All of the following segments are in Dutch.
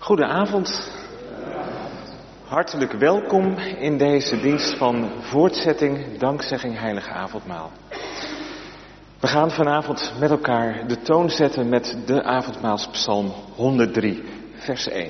Goedenavond. Hartelijk welkom in deze dienst van voortzetting, dankzegging, heilige avondmaal. We gaan vanavond met elkaar de toon zetten met de avondmaalspsalm 103, vers 1.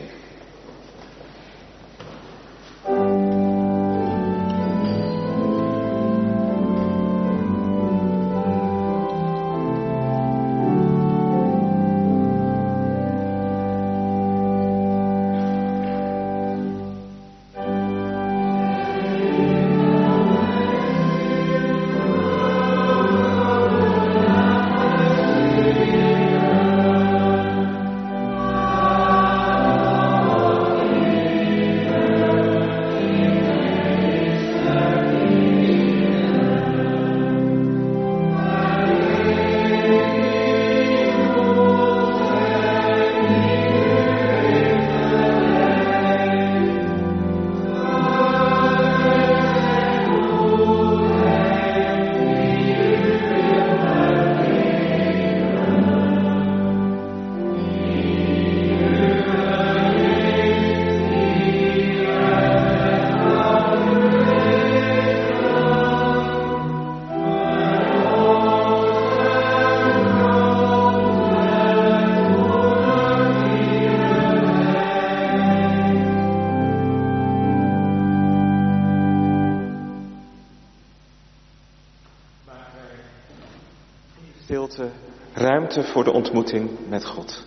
Ruimte voor de ontmoeting met God.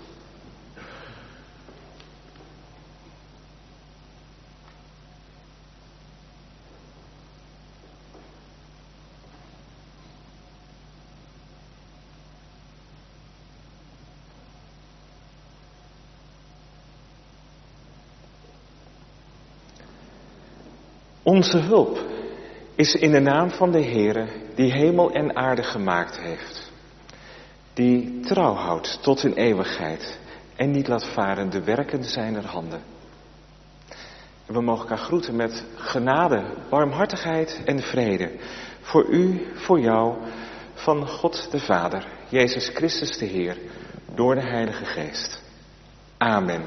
Onze hulp is in de naam van de Heere, die hemel en aarde gemaakt heeft. Die trouw houdt tot in eeuwigheid en niet laat varen de werken zijner handen. En we mogen elkaar groeten met genade, barmhartigheid en vrede. Voor u, voor jou, van God de Vader, Jezus Christus de Heer, door de Heilige Geest. Amen.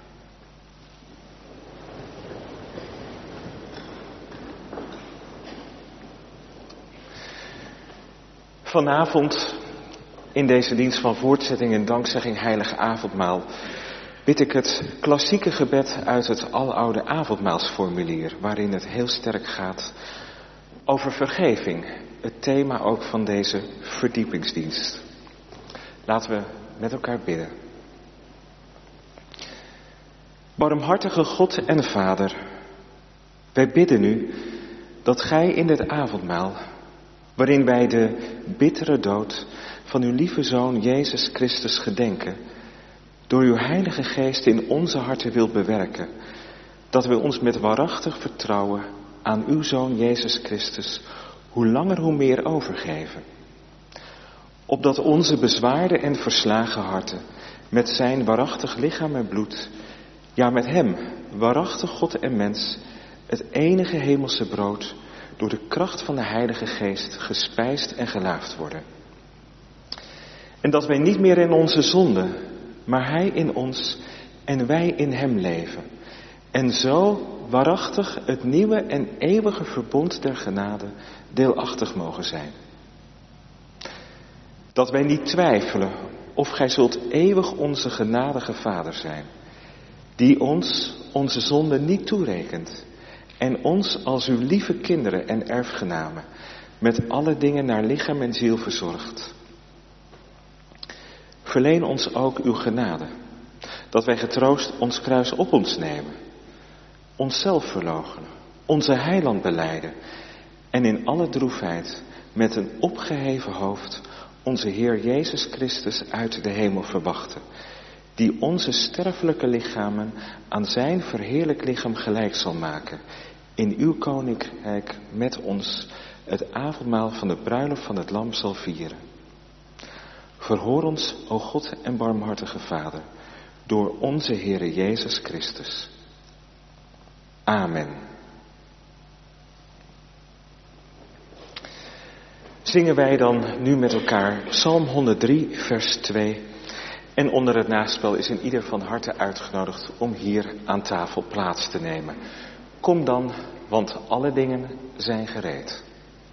Vanavond, in deze dienst van voortzetting en dankzegging heilige avondmaal, bid ik het klassieke gebed uit het aloude avondmaalsformulier, waarin het heel sterk gaat over vergeving, het thema ook van deze verdiepingsdienst. Laten we met elkaar bidden. Barmhartige God en Vader, wij bidden u dat gij in dit avondmaal, waarin wij de bittere dood van uw lieve Zoon Jezus Christus gedenken, door uw Heilige Geest in onze harten wilt bewerken, dat we ons met waarachtig vertrouwen aan uw Zoon Jezus Christus hoe langer hoe meer overgeven. Opdat onze bezwaarde en verslagen harten met zijn waarachtig lichaam en bloed, ja met hem, waarachtig God en mens, het enige hemelse brood, door de kracht van de Heilige Geest gespijsd en gelaafd worden. En dat wij niet meer in onze zonde, maar hij in ons en wij in hem leven. En zo waarachtig het nieuwe en eeuwige verbond der genade deelachtig mogen zijn. Dat wij niet twijfelen of gij zult eeuwig onze genadige Vader zijn, die ons onze zonde niet toerekent en ons als uw lieve kinderen en erfgenamen met alle dingen naar lichaam en ziel verzorgt. Verleen ons ook uw genade, dat wij getroost ons kruis op ons nemen, onszelf verloochenen, onze heiland belijden en in alle droefheid met een opgeheven hoofd onze Heer Jezus Christus uit de hemel verwachten, die onze sterfelijke lichamen aan zijn verheerlijk lichaam gelijk zal maken, in uw koninkrijk met ons het avondmaal van de bruiloft van het Lam zal vieren. Verhoor ons, o God en barmhartige Vader, door onze Heere Jezus Christus. Amen. Zingen wij dan nu met elkaar Psalm 103, vers 2. En onder het naspel is in ieder van harte uitgenodigd om hier aan tafel plaats te nemen. Kom dan, want alle dingen zijn gereed.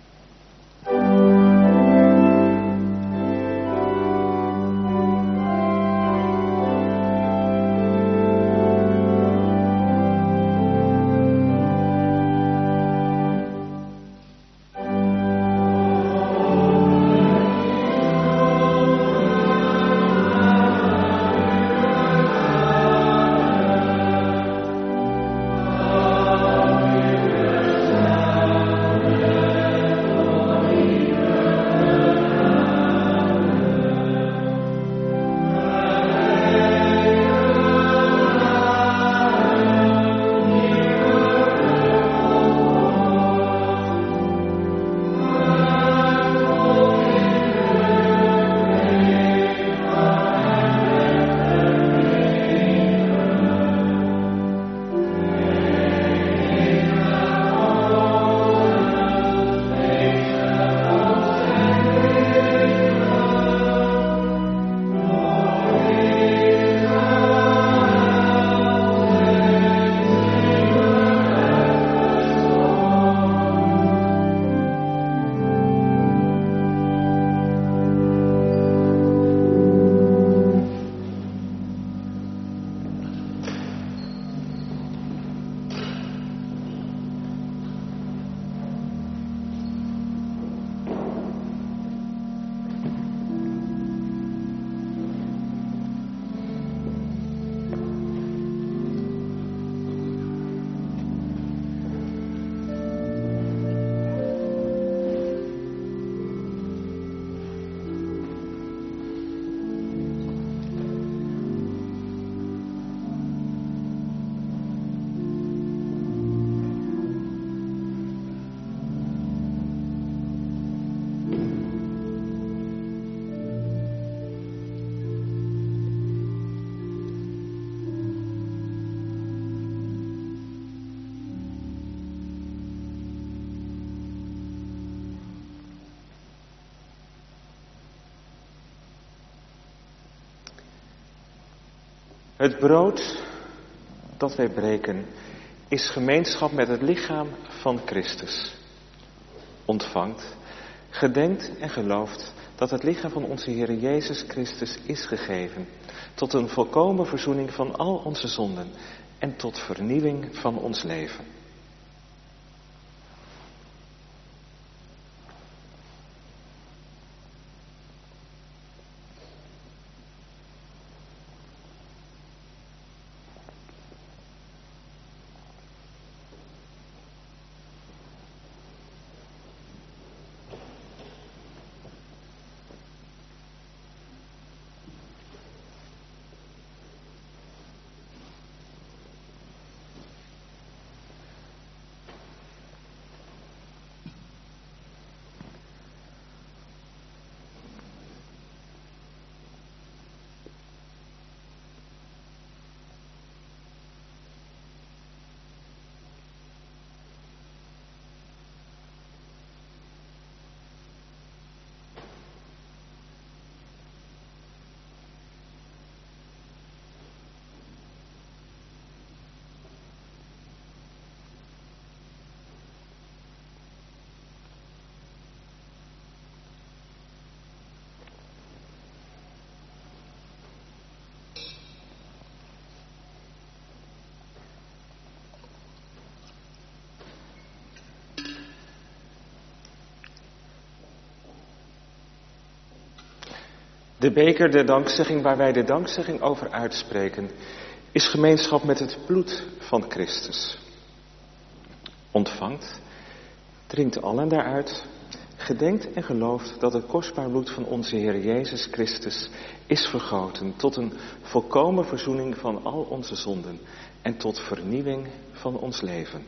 Het brood dat wij breken is gemeenschap met het lichaam van Christus. Ontvangt, gedenkt en gelooft dat het lichaam van onze Heer Jezus Christus is gegeven tot een volkomen verzoening van al onze zonden en tot vernieuwing van ons leven. De beker der dankzegging waar wij de dankzegging over uitspreken, is gemeenschap met het bloed van Christus. Ontvangt, drinkt allen daaruit, gedenkt en gelooft dat het kostbaar bloed van onze Heer Jezus Christus is vergoten tot een volkomen verzoening van al onze zonden en tot vernieuwing van ons leven.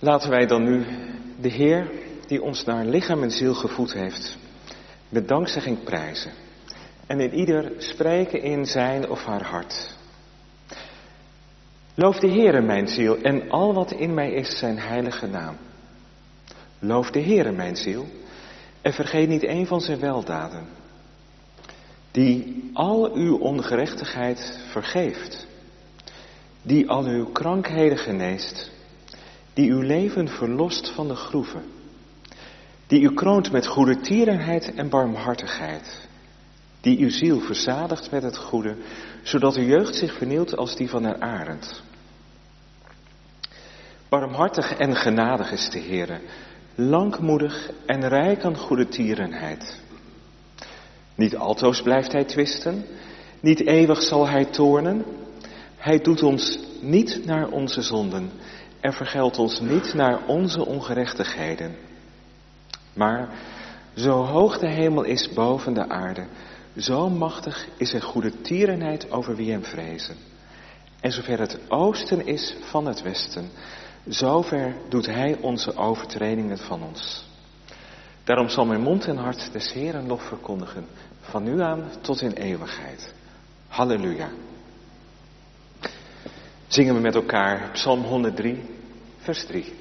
Laten wij dan nu de Heer, die ons naar lichaam en ziel gevoed heeft, met dankzegging prijzen. En in ieder spreken in zijn of haar hart. Loof de Heere mijn ziel en al wat in mij is zijn heilige naam. Loof de Heere mijn ziel en vergeet niet een van zijn weldaden. Die al uw ongerechtigheid vergeeft. Die al uw krankheden geneest. Die uw leven verlost van de groeven. Die u kroont met goede tierenheid en barmhartigheid. Die uw ziel verzadigt met het goede, zodat uw jeugd zich vernieuwt als die van een arend. Barmhartig en genadig is de Heere, langmoedig en rijk aan goede tierenheid. Niet altoos blijft hij twisten, niet eeuwig zal hij toornen. Hij doet ons niet naar onze zonden en vergeldt ons niet naar onze ongerechtigheden. Maar zo hoog de hemel is boven de aarde, zo machtig is zijn goede tierenheid over wie hem vrezen. En zover het oosten is van het westen, zover doet hij onze overtredingen van ons. Daarom zal mijn mond en hart des Heeren lof verkondigen, van nu aan tot in eeuwigheid. Halleluja. Zingen we met elkaar Psalm 103, vers 3.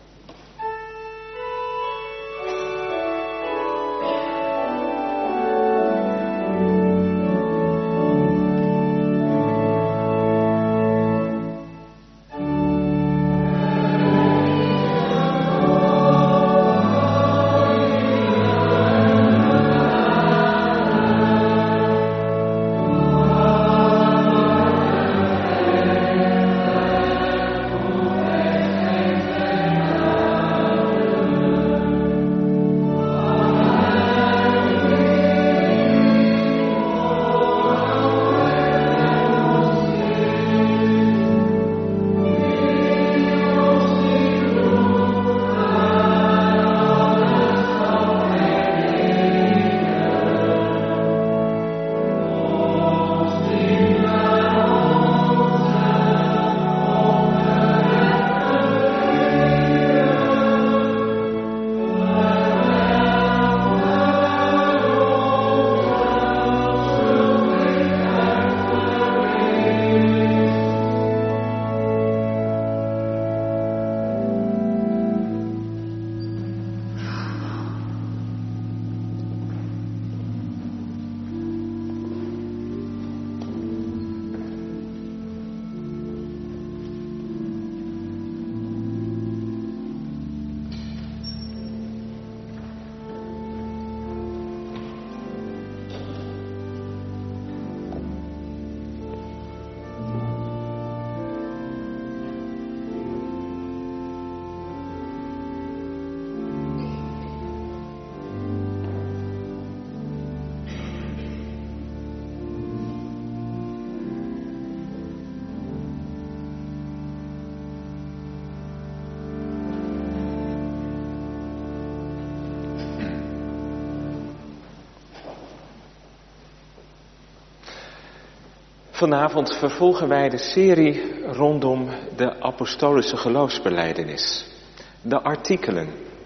Vanavond vervolgen wij de serie rondom de apostolische geloofsbelijdenis. De artikelen.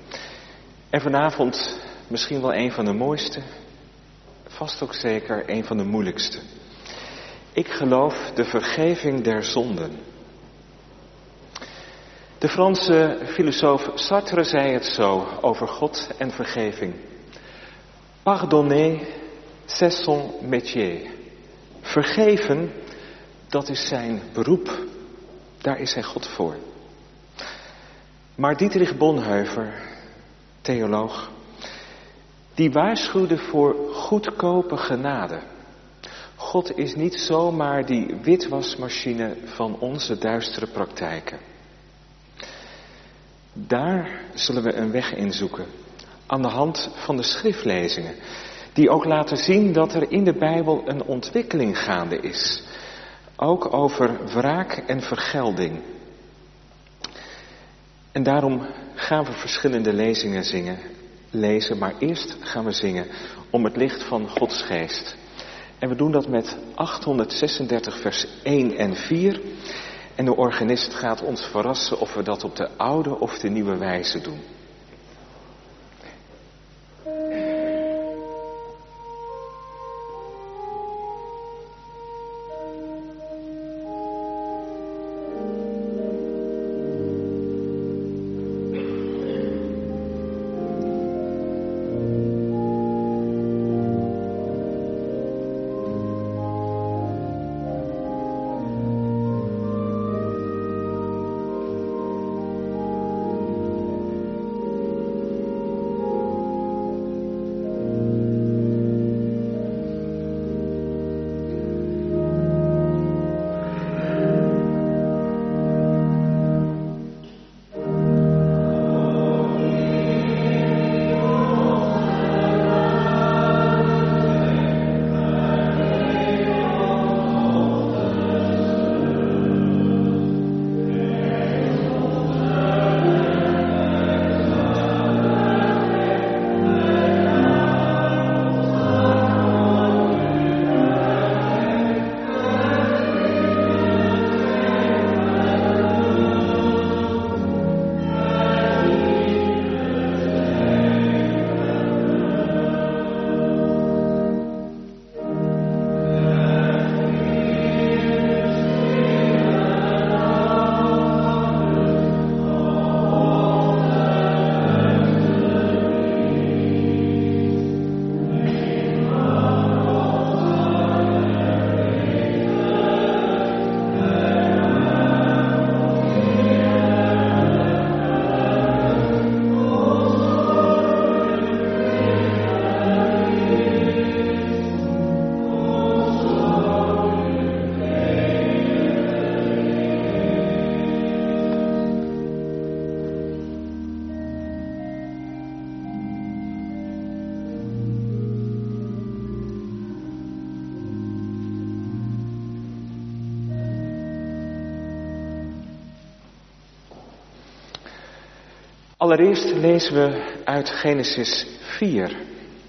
En vanavond misschien wel een van de mooiste, vast ook zeker een van de moeilijkste. Ik geloof de vergeving der zonden. De Franse filosoof Sartre zei het zo over God en vergeving. Pardonner, c'est son métier. Vergeven, dat is zijn beroep. Daar is hij God voor. Maar Dietrich Bonhoeffer, theoloog, die waarschuwde voor goedkope genade. God is niet zomaar die witwasmachine van onze duistere praktijken. Daar zullen we een weg in zoeken, aan de hand van de schriftlezingen, die ook laten zien dat er in de Bijbel een ontwikkeling gaande is. Ook over wraak en vergelding. En daarom gaan we verschillende lezingen lezen, maar eerst gaan we zingen om het licht van Gods geest. En we doen dat met 836 vers 1 en 4. En de organist gaat ons verrassen of we dat op de oude of de nieuwe wijze doen. Allereerst lezen we uit Genesis 4.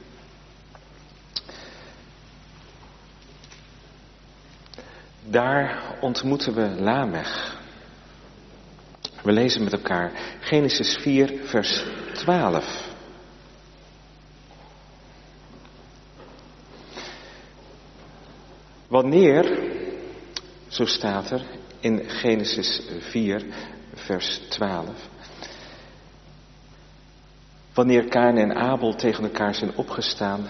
Daar ontmoeten we Lamech. We lezen met elkaar Genesis 4, vers 12. Wanneer, zo staat er in Genesis 4, vers 12... Wanneer Kain en Abel tegen elkaar zijn opgestaan,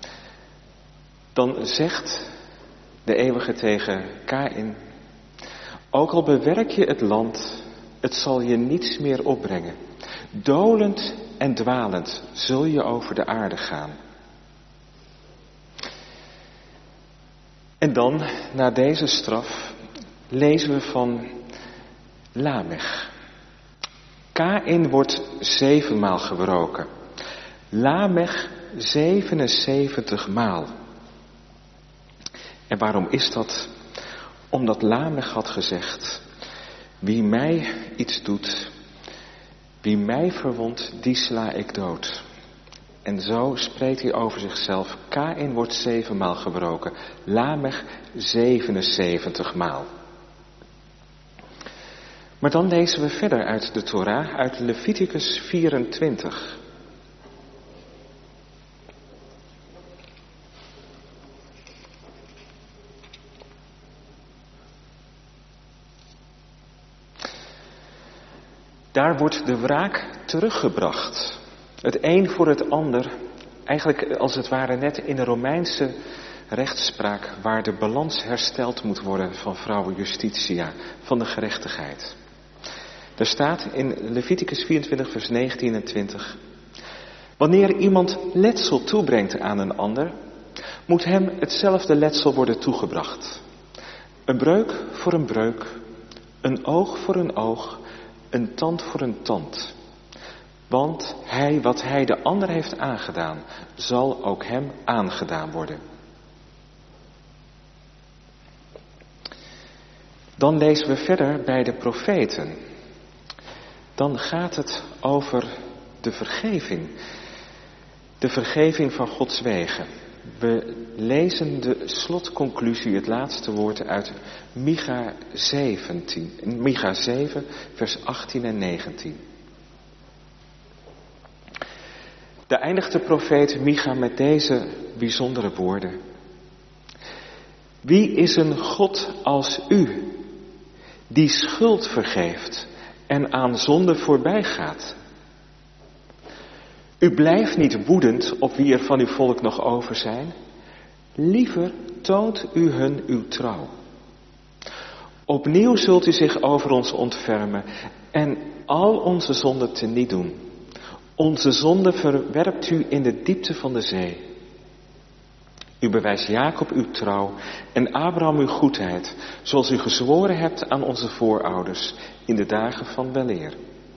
dan zegt de Eeuwige tegen Kain: ook al bewerk je het land, het zal je niets meer opbrengen. Dolend en dwalend zul je over de aarde gaan. En dan, na deze straf, lezen we van Lamech. Kain wordt 7 maal gebroken. Lamech 77 maal. En waarom is dat? Omdat Lamech had gezegd: wie mij iets doet, wie mij verwondt, die sla ik dood. En zo spreekt hij over zichzelf. Kain wordt 7 maal gebroken. Lamech 77 maal. Maar dan lezen we verder uit de Torah, uit Leviticus 24. Daar wordt de wraak teruggebracht. Het een voor het ander. Eigenlijk als het ware net in de Romeinse rechtspraak, waar de balans hersteld moet worden van vrouwen justitia, van de gerechtigheid. Er staat in Leviticus 24 vers 19 en 20. Wanneer iemand letsel toebrengt aan een ander, moet hem hetzelfde letsel worden toegebracht. Een breuk voor een breuk, een oog voor een oog, een tand voor een tand. Want wat hij de ander heeft aangedaan, zal ook hem aangedaan worden. Dan lezen we verder bij de profeten. Dan gaat het over de vergeving. De vergeving van Gods wegen. We lezen de slotconclusie, het laatste woord uit Micha 7, vers 18 en 19. Daar eindigt de profeet Micha met deze bijzondere woorden. Wie is een God als u, die schuld vergeeft en aan zonde voorbij gaat? U blijft niet woedend op wie er van uw volk nog over zijn. Liever toont u hun uw trouw. Opnieuw zult u zich over ons ontfermen en al onze zonden teniet doen. Onze zonde verwerpt u in de diepte van de zee. U bewijst Jacob uw trouw en Abraham uw goedheid, zoals u gezworen hebt aan onze voorouders in de dagen van weleer.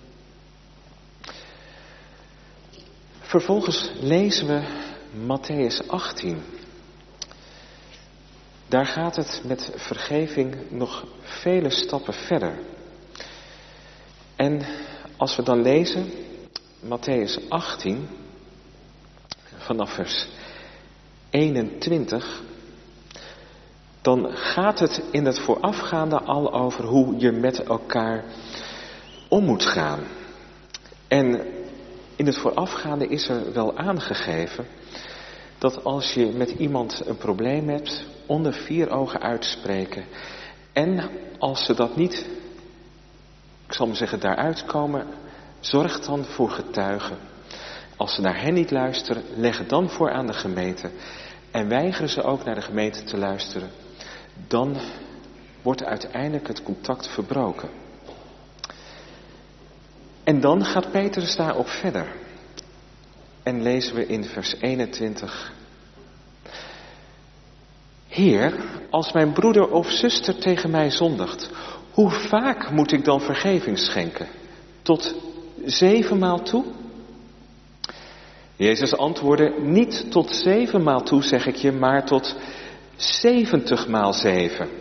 Vervolgens lezen we Mattheüs 18. Daar gaat het met vergeving nog vele stappen verder. En als we dan lezen Mattheüs 18, vanaf vers 21, dan gaat het in het voorafgaande al over hoe je met elkaar om moet gaan. En in het voorafgaande is er wel aangegeven dat als je met iemand een probleem hebt, onder 4 ogen uitspreken. En als ze dat niet, ik zal maar zeggen, daaruit komen, zorg dan voor getuigen. Als ze naar hen niet luisteren, leg het dan voor aan de gemeente. En weigeren ze ook naar de gemeente te luisteren, dan wordt uiteindelijk het contact verbroken. En dan gaat Petrus daarop verder. En lezen we in vers 21. Heer, als mijn broeder of zuster tegen mij zondigt, hoe vaak moet ik dan vergeving schenken? Tot 7 maal toe? Jezus antwoordde, niet tot 7 maal toe zeg ik je, maar tot 70 maal 7.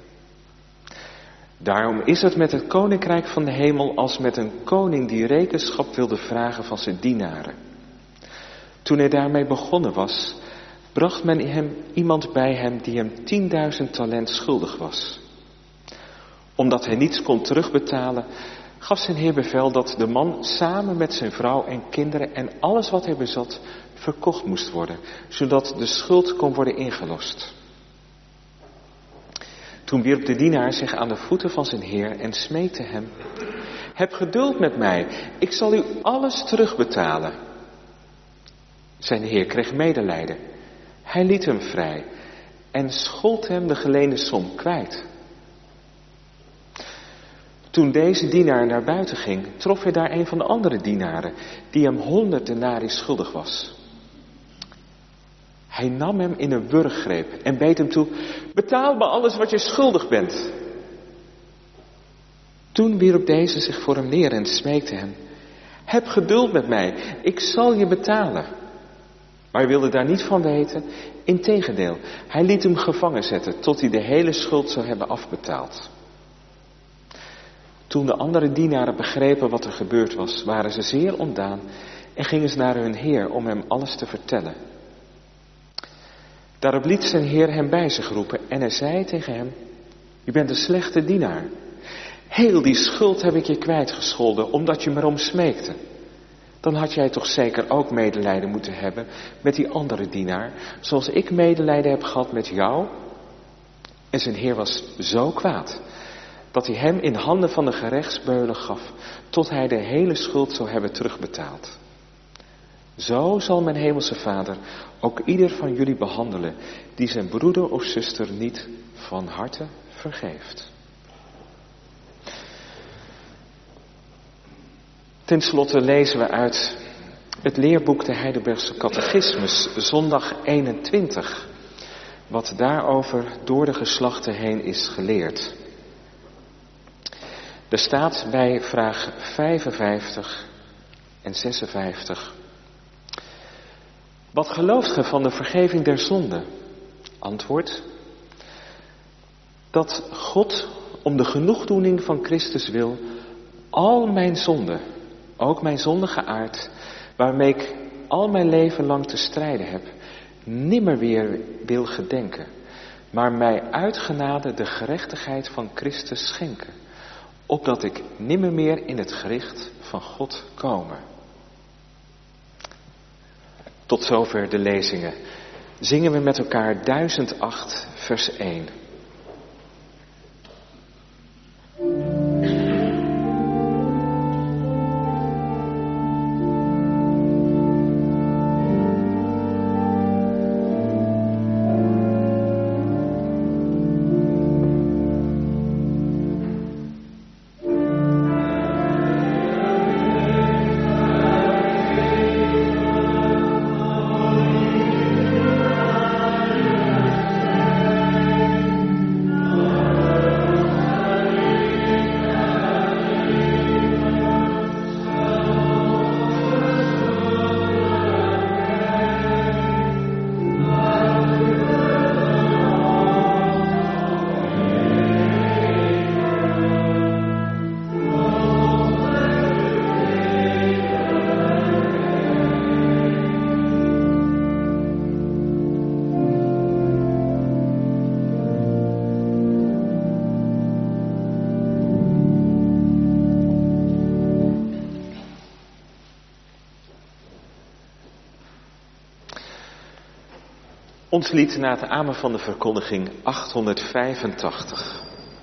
Daarom is het met het koninkrijk van de hemel als met een koning die rekenschap wilde vragen van zijn dienaren. Toen hij daarmee begonnen was, bracht men hem iemand bij hem die hem 10.000 talent schuldig was. Omdat hij niets kon terugbetalen, gaf zijn heer bevel dat de man samen met zijn vrouw en kinderen en alles wat hij bezat verkocht moest worden, zodat de schuld kon worden ingelost. Toen wierp de dienaar zich aan de voeten van zijn heer en smeekte hem: heb geduld met mij, ik zal u alles terugbetalen. Zijn heer kreeg medelijden. Hij liet hem vrij en schold hem de geleende som kwijt. Toen deze dienaar naar buiten ging, trof hij daar een van de andere dienaren, die hem 100 denarii schuldig was. Hij nam hem in een wurggreep en beet hem toe: betaal me alles wat je schuldig bent. Toen wierp deze zich voor hem neer en smeekte hem: heb geduld met mij, ik zal je betalen. Maar hij wilde daar niet van weten. Integendeel, hij liet hem gevangen zetten tot hij de hele schuld zou hebben afbetaald. Toen de andere dienaren begrepen wat er gebeurd was, waren ze zeer ontdaan en gingen ze naar hun heer om hem alles te vertellen. Daarop liet zijn heer hem bij zich roepen en hij zei tegen hem: je bent een slechte dienaar. Heel die schuld heb ik je kwijtgescholden omdat je me erom smeekte. Dan had jij toch zeker ook medelijden moeten hebben met die andere dienaar, zoals ik medelijden heb gehad met jou? En zijn heer was zo kwaad dat hij hem in handen van de gerechtsbeulen gaf, tot hij de hele schuld zou hebben terugbetaald. Zo zal mijn hemelse Vader ook ieder van jullie behandelen die zijn broeder of zuster niet van harte vergeeft. Ten slotte lezen we uit het leerboek de Heidelbergse Catechismus, zondag 21, wat daarover door de geslachten heen is geleerd. Er staat bij vraag 55 en 56. Wat gelooft ge van de vergeving der zonden? Antwoord: dat God om de genoegdoening van Christus wil al mijn zonden, ook mijn zondige aard, waarmee ik al mijn leven lang te strijden heb, nimmer weer wil gedenken, maar mij uit genade de gerechtigheid van Christus schenken, opdat ik nimmer meer in het gericht van God komen. Tot zover de lezingen. Zingen we met elkaar 1008 vers 1. Ons lied na het amen van de verkondiging 885.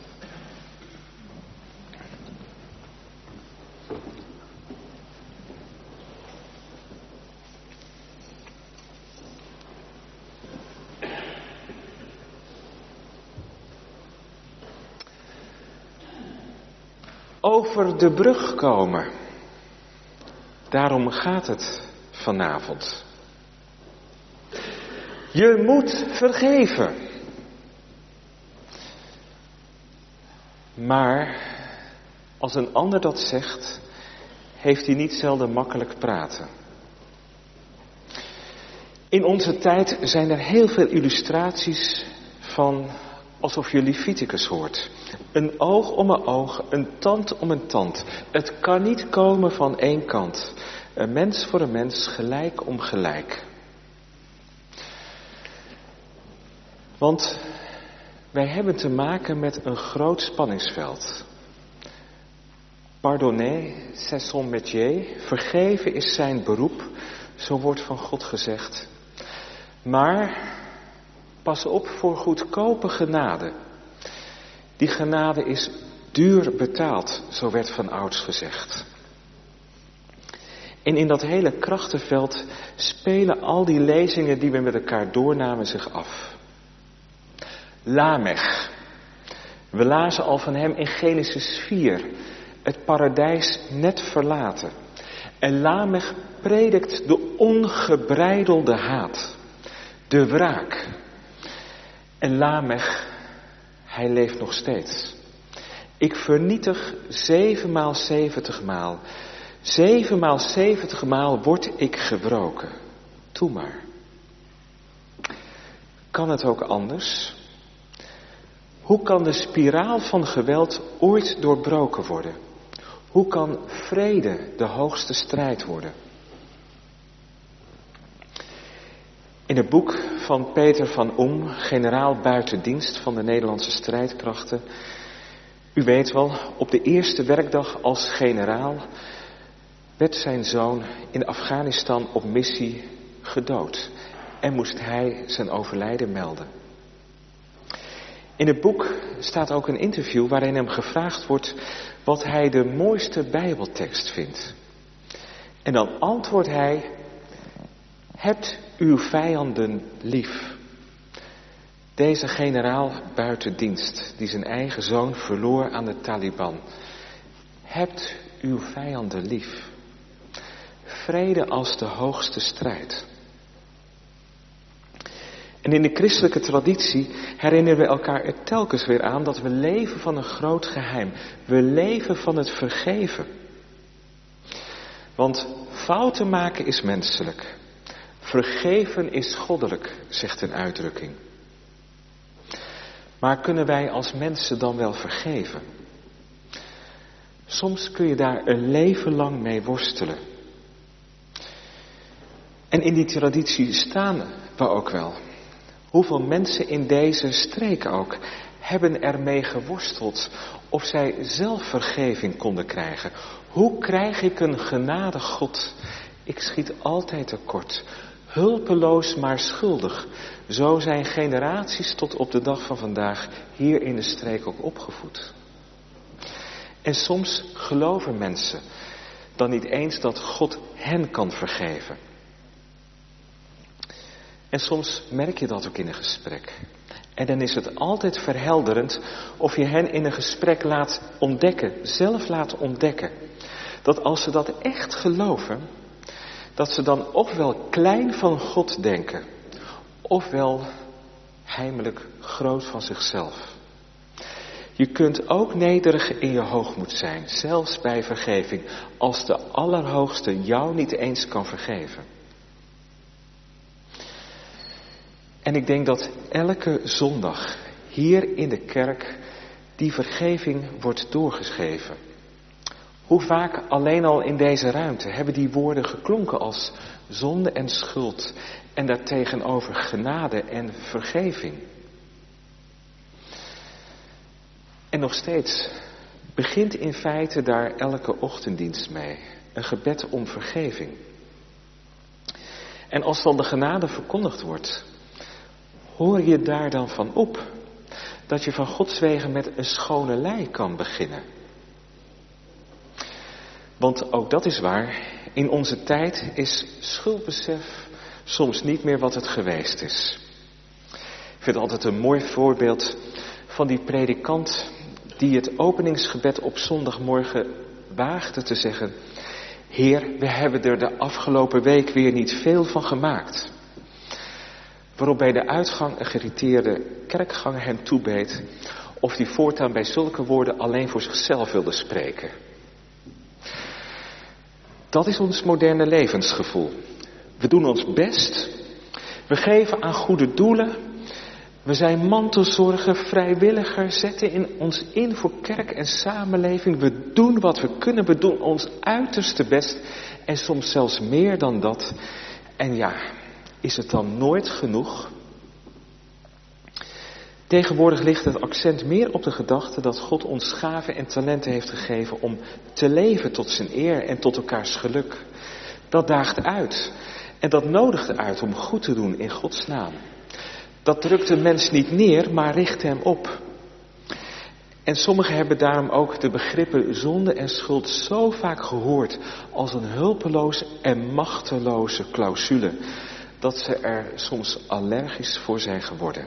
Over de brug komen. Daarom gaat het vanavond. Je moet vergeven. Maar als een ander dat zegt, heeft hij niet zelden makkelijk praten. In onze tijd zijn er heel veel illustraties van alsof je Leviticus hoort. Een oog om een oog, een tand om een tand. Het kan niet komen van één kant. Een mens voor een mens, gelijk om gelijk. Want wij hebben te maken met een groot spanningsveld. Pardonner, c'est son métier. Vergeven is zijn beroep, zo wordt van God gezegd. Maar pas op voor goedkope genade. Die genade is duur betaald, zo werd van ouds gezegd. En in dat hele krachtenveld spelen al die lezingen die we met elkaar doornamen zich af. Lamech. We lazen al van hem in Genesis 4. Het paradijs net verlaten. En Lamech predikt de ongebreidelde haat. De wraak. En Lamech, hij leeft nog steeds. Ik vernietig 7 maal 70 maal. 7 maal 70 maal word ik gebroken. Toe maar. Kan het ook anders? Hoe kan de spiraal van geweld ooit doorbroken worden? Hoe kan vrede de hoogste strijd worden? In het boek van Peter van Oem, generaal buiten dienst van de Nederlandse strijdkrachten. U weet wel, op de eerste werkdag als generaal werd zijn zoon in Afghanistan op missie gedood. En moest hij zijn overlijden melden. In het boek staat ook een interview waarin hem gevraagd wordt wat hij de mooiste Bijbeltekst vindt. En dan antwoordt hij: hebt uw vijanden lief. Deze generaal buiten dienst, die zijn eigen zoon verloor aan de Taliban. Hebt uw vijanden lief. Vrede als de hoogste strijd. En in de christelijke traditie herinneren we elkaar er telkens weer aan dat we leven van een groot geheim. We leven van het vergeven. Want fouten maken is menselijk. Vergeven is goddelijk, zegt een uitdrukking. Maar kunnen wij als mensen dan wel vergeven? Soms kun je daar een leven lang mee worstelen. En in die traditie staan we ook wel. Hoeveel mensen in deze streek ook hebben ermee geworsteld of zij zelf vergeving konden krijgen. Hoe krijg ik een genadig God? Ik schiet altijd tekort. Hulpeloos maar schuldig. Zo zijn generaties tot op de dag van vandaag hier in de streek ook opgevoed. En soms geloven mensen dan niet eens dat God hen kan vergeven. En soms merk je dat ook in een gesprek. En dan is het altijd verhelderend of je hen in een gesprek laat ontdekken, zelf laat ontdekken. Dat als ze dat echt geloven, dat ze dan ofwel klein van God denken, ofwel heimelijk groot van zichzelf. Je kunt ook nederig in je hoogmoed zijn, zelfs bij vergeving, als de Allerhoogste jou niet eens kan vergeven. En ik denk dat elke zondag hier in de kerk die vergeving wordt doorgegeven. Hoe vaak alleen al in deze ruimte hebben die woorden geklonken als zonde en schuld en daartegenover genade en vergeving. En nog steeds begint in feite daar elke ochtenddienst mee, een gebed om vergeving. En als dan de genade verkondigd wordt, hoor je daar dan van op dat je van Gods wegen met een schone lei kan beginnen. Want ook dat is waar, in onze tijd is schuldbesef soms niet meer wat het geweest is. Ik vind het altijd een mooi voorbeeld van die predikant die het openingsgebed op zondagmorgen waagde te zeggen: Heer, we hebben er de afgelopen week weer niet veel van gemaakt. Waarop bij de uitgang een geïrriteerde kerkganger hem toebeet of hij voortaan bij zulke woorden alleen voor zichzelf wilde spreken. Dat is ons moderne levensgevoel. We doen ons best, we geven aan goede doelen, we zijn mantelzorger, vrijwilliger, zetten ons in voor kerk en samenleving. We doen wat we kunnen, we doen ons uiterste best en soms zelfs meer dan dat. En ja, is het dan nooit genoeg? Tegenwoordig ligt het accent meer op de gedachte dat God ons gaven en talenten heeft gegeven om te leven tot zijn eer en tot elkaars geluk. Dat daagt uit en dat nodigt uit om goed te doen in Gods naam. Dat drukt de mens niet neer, maar richt hem op. En sommigen hebben daarom ook de begrippen zonde en schuld zo vaak gehoord als een hulpeloze en machteloze clausule, dat ze er soms allergisch voor zijn geworden.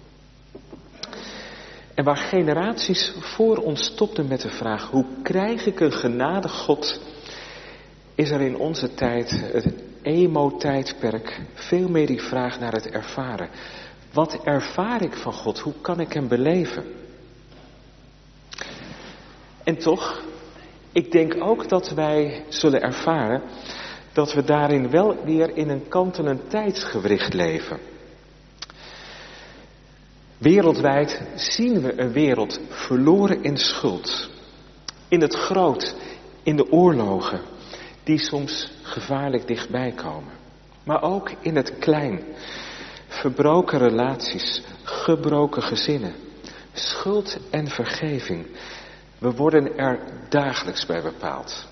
En waar generaties voor ons stopten met de vraag: hoe krijg ik een genadig God? Is er in onze tijd, het emo-tijdperk, veel meer die vraag naar het ervaren. Wat ervaar ik van God? Hoe kan ik hem beleven? En toch, ik denk ook dat wij zullen ervaren dat we daarin wel weer in een kantelend tijdsgewricht leven. Wereldwijd zien we een wereld verloren in schuld. In het groot, in de oorlogen, die soms gevaarlijk dichtbij komen. Maar ook in het klein. Verbroken relaties, gebroken gezinnen, schuld en vergeving. We worden er dagelijks bij bepaald.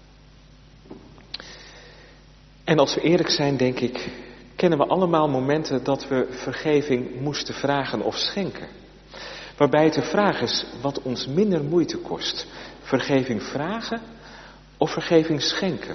En als we eerlijk zijn, denk ik, kennen we allemaal momenten dat we vergeving moesten vragen of schenken. Waarbij het de vraag is wat ons minder moeite kost. Vergeving vragen of vergeving schenken.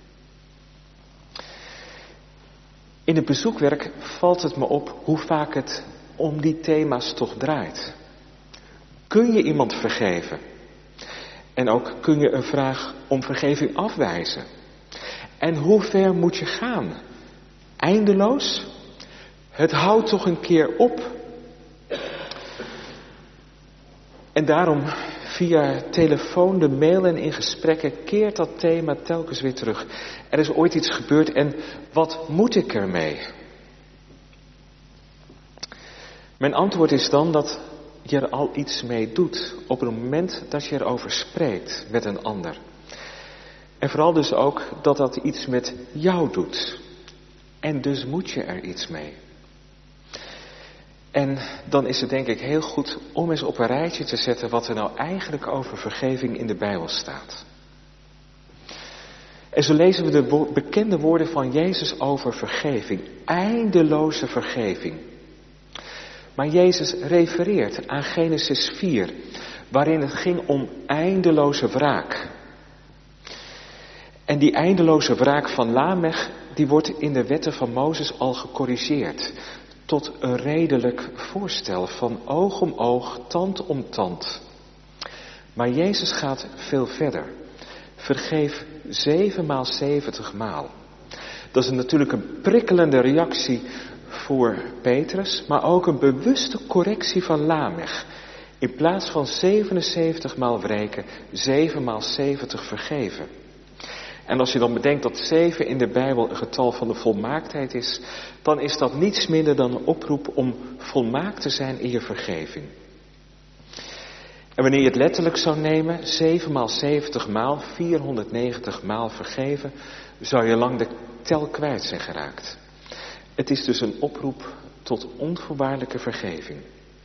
In het bezoekwerk valt het me op hoe vaak het om die thema's toch draait. Kun je iemand vergeven? En ook kun je een vraag om vergeving afwijzen? En hoe ver moet je gaan? Eindeloos? Het houdt toch een keer op? En daarom via telefoon, de mail en in gesprekken keert dat thema telkens weer terug. Er is ooit iets gebeurd en wat moet ik ermee? Mijn antwoord is dan dat je er al iets mee doet op het moment dat je erover spreekt met een ander. En vooral dus ook dat dat iets met jou doet. En dus moet je er iets mee. En dan is het denk ik heel goed om eens op een rijtje te zetten wat er nou eigenlijk over vergeving in de Bijbel staat. En zo lezen we de bekende woorden van Jezus over vergeving. Eindeloze vergeving. Maar Jezus refereert aan Genesis 4, waarin het ging om eindeloze wraak. En die eindeloze wraak van Lamech, die wordt in de wetten van Mozes al gecorrigeerd. Tot een redelijk voorstel van oog om oog, tand om tand. Maar Jezus gaat veel verder. Vergeef 7 maal 70 maal. Dat is natuurlijk een prikkelende reactie voor Petrus, maar ook een bewuste correctie van Lamech. In plaats van 77 maal wreken, 7 maal 70 vergeven. En als je dan bedenkt dat 7 in de Bijbel een getal van de volmaaktheid is, dan is dat niets minder dan een oproep om volmaakt te zijn in je vergeving. En wanneer je het letterlijk zou nemen, 7 maal 70 maal, 490 maal vergeven, zou je lang de tel kwijt zijn geraakt. Het is dus een oproep tot onvoorwaardelijke vergeving.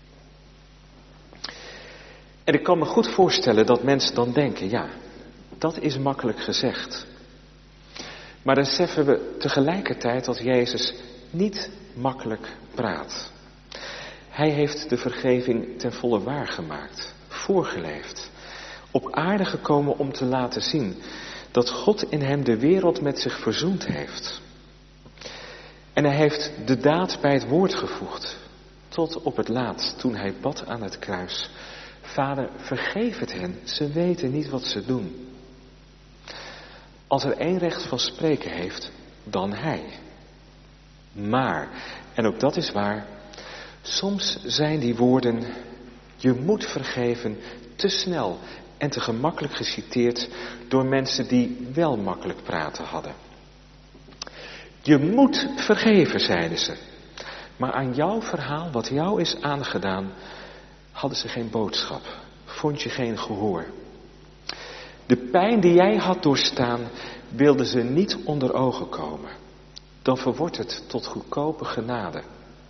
En ik kan me goed voorstellen dat mensen dan denken, ja, dat is makkelijk gezegd. Maar dan beseffen we tegelijkertijd dat Jezus niet makkelijk praat. Hij heeft de vergeving ten volle waargemaakt, voorgeleefd. Op aarde gekomen om te laten zien dat God in hem de wereld met zich verzoend heeft. En hij heeft de daad bij het woord gevoegd, tot op het laatst, toen hij bad aan het kruis. Vader, vergeef het hen, ze weten niet wat ze doen. Als er één recht van spreken heeft, dan hij. Maar, en ook dat is waar, soms zijn die woorden, je moet vergeven, te snel en te gemakkelijk geciteerd door mensen die wel makkelijk praten hadden. Je moet vergeven, zeiden ze. Maar aan jouw verhaal, wat jou is aangedaan, hadden ze geen boodschap. Vond je geen gehoor. De pijn die jij had doorstaan, wilden ze niet onder ogen komen. Dan verwordt het tot goedkope genade.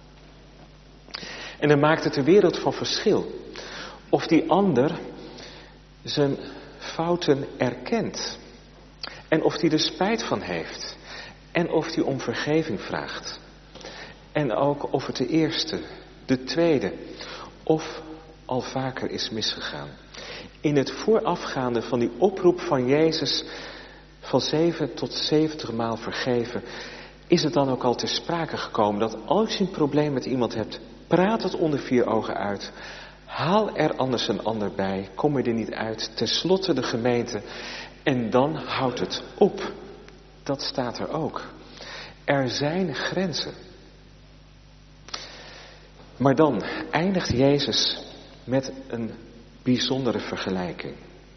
En dan maakt het een wereld van verschil. Of die ander zijn fouten erkent. En of die er spijt van heeft. En of die om vergeving vraagt. En ook of het de eerste, de tweede of al vaker is misgegaan. In het voorafgaande van die oproep van Jezus van 7 tot 70 maal vergeven, is het dan ook al ter sprake gekomen dat als je een probleem met iemand hebt, praat het onder 4 ogen uit. Haal er anders een ander bij, kom je er niet uit, tenslotte de gemeente en dan houdt het op. Dat staat er ook. Er zijn grenzen. Maar dan eindigt Jezus met een bijzondere vergelijking.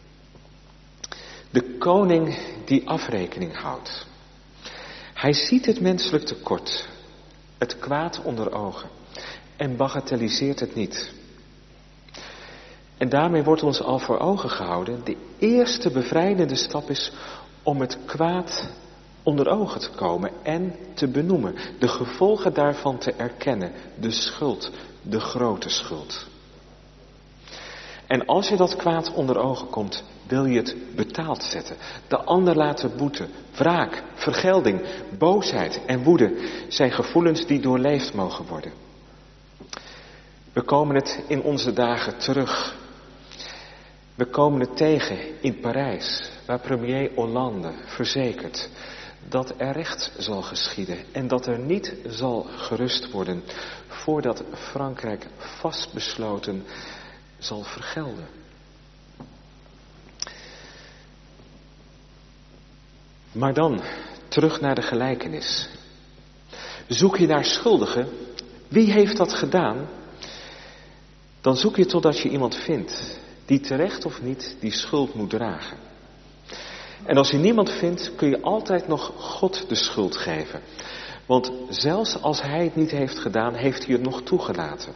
De koning die afrekening houdt. Hij ziet het menselijk tekort, het kwaad onder ogen en bagatelliseert het niet. En daarmee wordt ons al voor ogen gehouden, de eerste bevrijdende stap is om het kwaad onder ogen te komen en te benoemen. De gevolgen daarvan te erkennen, de schuld, de grote schuld. En als je dat kwaad onder ogen komt, wil je het betaald zetten. De ander laten boeten. Wraak, vergelding, boosheid en woede zijn gevoelens die doorleefd mogen worden. We komen het in onze dagen terug. We komen het tegen in Parijs, waar premier Hollande verzekert dat er recht zal geschieden en dat er niet zal gerust worden voordat Frankrijk vastbesloten zal vergelden. Maar dan, terug naar de gelijkenis. Zoek je naar schuldigen, wie heeft dat gedaan? Dan zoek je totdat je iemand vindt die terecht of niet die schuld moet dragen. En als je niemand vindt, kun je altijd nog God de schuld geven. Want zelfs als hij het niet heeft gedaan, heeft hij het nog toegelaten.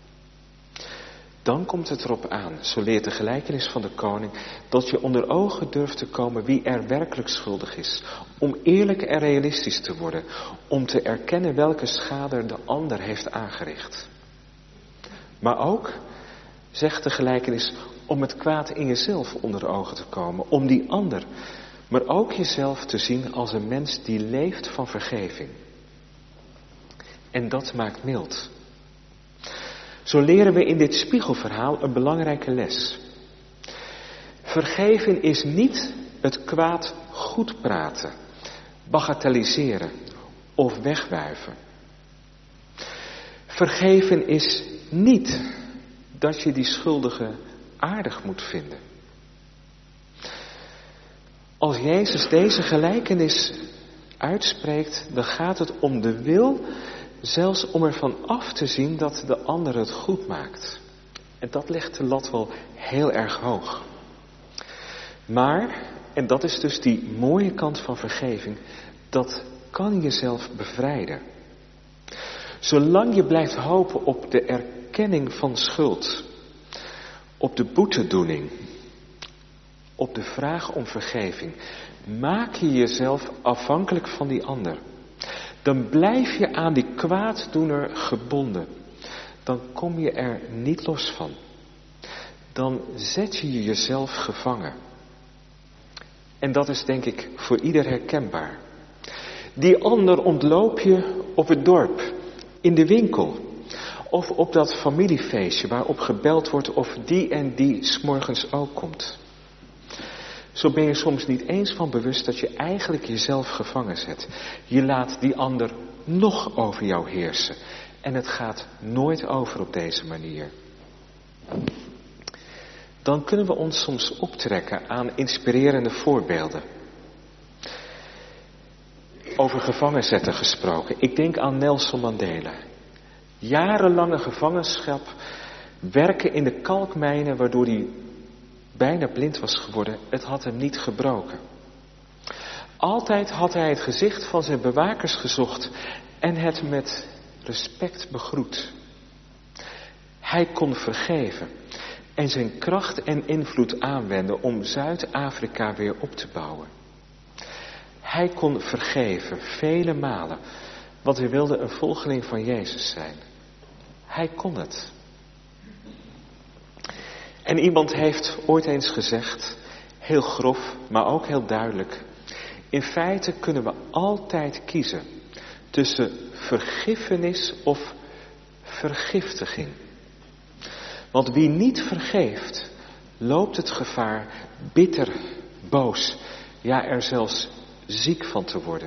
Dan komt het erop aan, zo leert de gelijkenis van de koning, dat je onder ogen durft te komen wie er werkelijk schuldig is. Om eerlijk en realistisch te worden. Om te erkennen welke schade de ander heeft aangericht. Maar ook, zegt de gelijkenis, om het kwaad in jezelf onder de ogen te komen. Om die ander, maar ook jezelf te zien als een mens die leeft van vergeving. En dat maakt mild. Zo leren we in dit spiegelverhaal een belangrijke les. Vergeven is niet het kwaad goed praten, bagatelliseren of wegwuiven. Vergeven is niet dat je die schuldige aardig moet vinden. Als Jezus deze gelijkenis uitspreekt, dan gaat het om de wil, zelfs om ervan af te zien dat de ander het goed maakt. En dat legt de lat wel heel erg hoog. Maar, en dat is dus die mooie kant van vergeving, dat kan jezelf bevrijden. Zolang je blijft hopen op de erkenning van schuld, op de boetedoening, op de vraag om vergeving, maak je jezelf afhankelijk van die ander. Dan blijf je aan die kwaaddoener gebonden. Dan kom je er niet los van. Dan zet je jezelf gevangen. En dat is denk ik voor ieder herkenbaar. Die ander ontloop je op het dorp, in de winkel of op dat familiefeestje waarop gebeld wordt of die en die 's morgens ook komt. Zo ben je soms niet eens van bewust dat je eigenlijk jezelf gevangen zet. Je laat die ander nog over jou heersen. En het gaat nooit over op deze manier. Dan kunnen we ons soms optrekken aan inspirerende voorbeelden. Over gevangen zetten gesproken. Ik denk aan Nelson Mandela. Jarenlange gevangenschap, werken in de kalkmijnen waardoor hij bijna blind was geworden. Het had hem niet gebroken. Altijd had hij het gezicht van zijn bewakers gezocht en het met respect begroet. Hij kon vergeven en zijn kracht en invloed aanwenden om Zuid-Afrika weer op te bouwen. Hij kon vergeven vele malen, want hij wilde een volgeling van Jezus zijn. Hij kon het. En iemand heeft ooit eens gezegd, heel grof, maar ook heel duidelijk: in feite kunnen we altijd kiezen tussen vergiffenis of vergiftiging. Want wie niet vergeeft, loopt het gevaar bitter, boos, ja er zelfs ziek van te worden.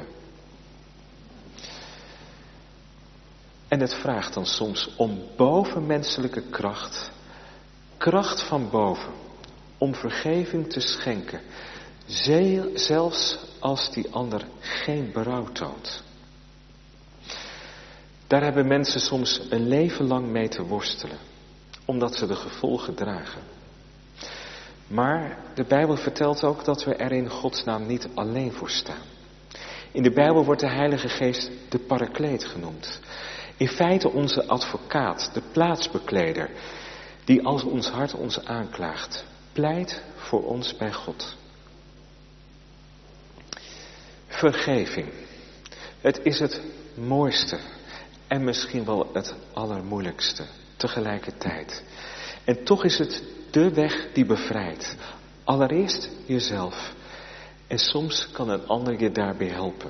En het vraagt dan soms om bovenmenselijke kracht, kracht van boven, om vergeving te schenken, zelfs als die ander geen berouw toont. Daar hebben mensen soms een leven lang mee te worstelen, omdat ze de gevolgen dragen. Maar de Bijbel vertelt ook dat we er in Gods naam niet alleen voor staan. In de Bijbel wordt de Heilige Geest de Parakleet genoemd. In feite onze advocaat, de plaatsbekleder, die als ons hart ons aanklaagt, pleit voor ons bij God. Vergeving. Het is het mooiste en misschien wel het allermoeilijkste tegelijkertijd. En toch is het de weg die bevrijdt. Allereerst jezelf. En soms kan een ander je daarbij helpen.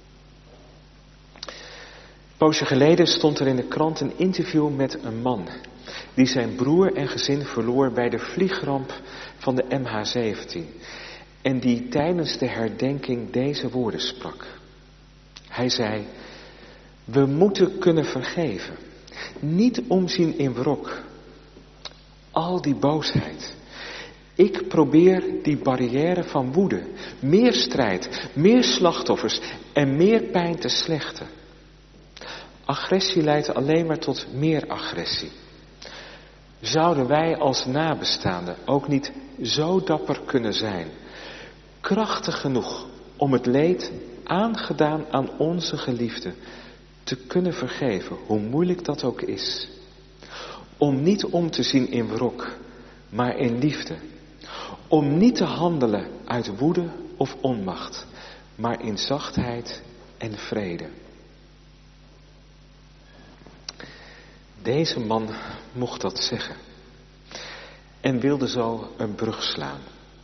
Een poosje geleden stond er in de krant een interview met een man die zijn broer en gezin verloor bij de vliegramp van de MH17. En die tijdens de herdenking deze woorden sprak. Hij zei: we moeten kunnen vergeven. Niet omzien in wrok. Al die boosheid. Ik probeer die barrière van woede, meer strijd, meer slachtoffers en meer pijn te slechten. Agressie leidt alleen maar tot meer agressie. Zouden wij als nabestaanden ook niet zo dapper kunnen zijn, krachtig genoeg om het leed aangedaan aan onze geliefden te kunnen vergeven, hoe moeilijk dat ook is. Om niet om te zien in wrok, maar in liefde. Om niet te handelen uit woede of onmacht, maar in zachtheid en vrede. Deze man mocht dat zeggen en wilde zo een brug slaan.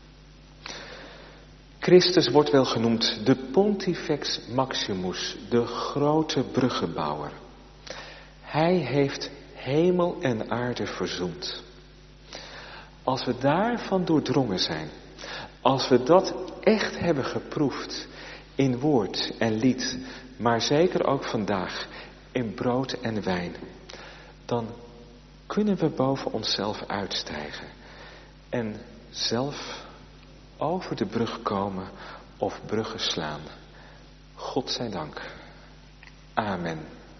Christus wordt wel genoemd de Pontifex Maximus, de grote bruggenbouwer. Hij heeft hemel en aarde verzoend. Als we daarvan doordrongen zijn, als we dat echt hebben geproefd in woord en lied, maar zeker ook vandaag in brood en wijn, dan kunnen we boven onszelf uitstijgen en zelf over de brug komen of bruggen slaan. God zij dank. Amen.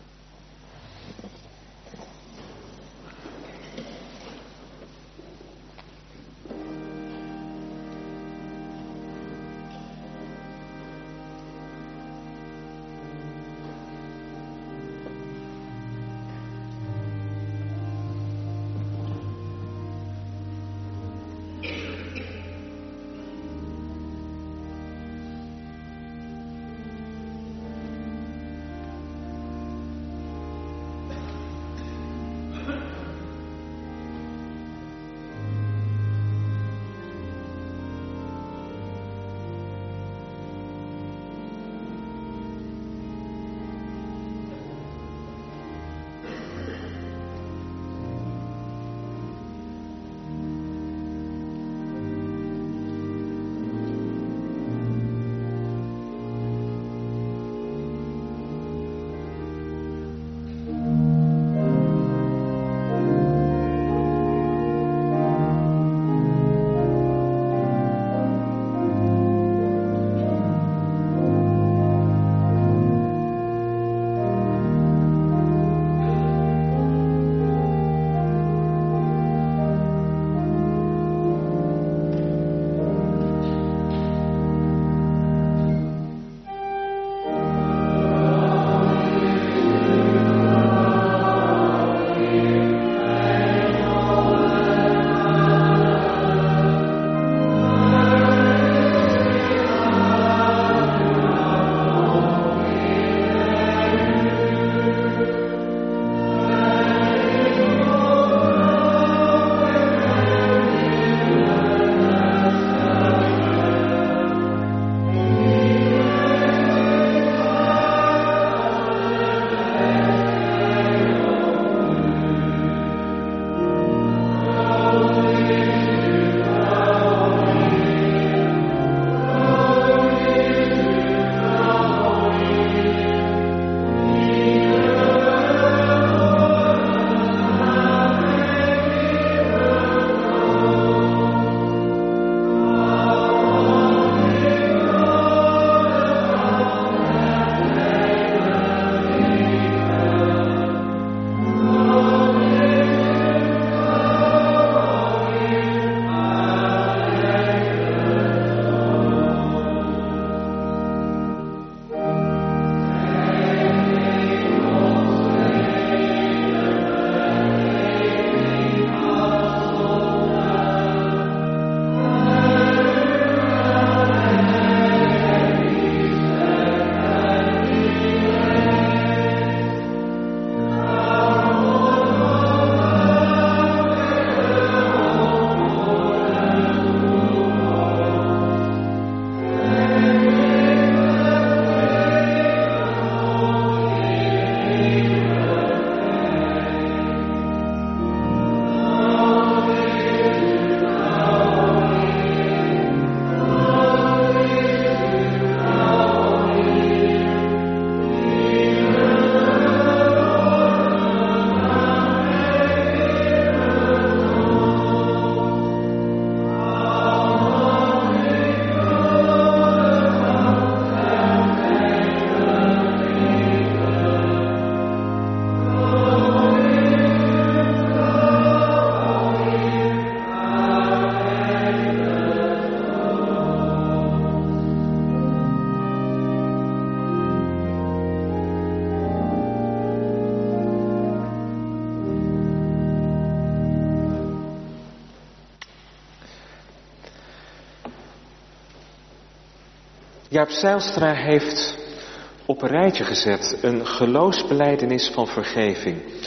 Jaap Zijlstra heeft op een rijtje gezet een geloofsbelijdenis van vergeving.